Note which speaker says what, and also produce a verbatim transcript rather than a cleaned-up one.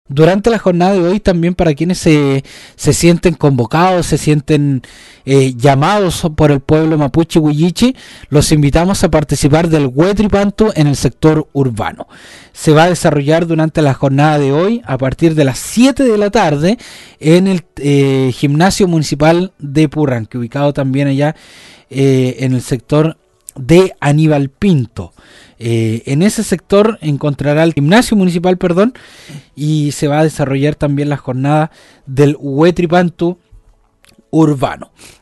Speaker 1: Durante la jornada de hoy también para quienes se, se sienten convocados, se sienten eh, llamados por el pueblo mapuche huilliche, los invitamos a participar del Huetripantu en el sector urbano. Se va a desarrollar durante la jornada de hoy a partir de las siete de la tarde en el eh, gimnasio municipal de Purranque, ubicado también allá eh, en el sector de Aníbal Pinto. Eh, en ese sector encontrará el gimnasio municipal, perdón, y se va a desarrollar también la jornada del Huetripantu urbano.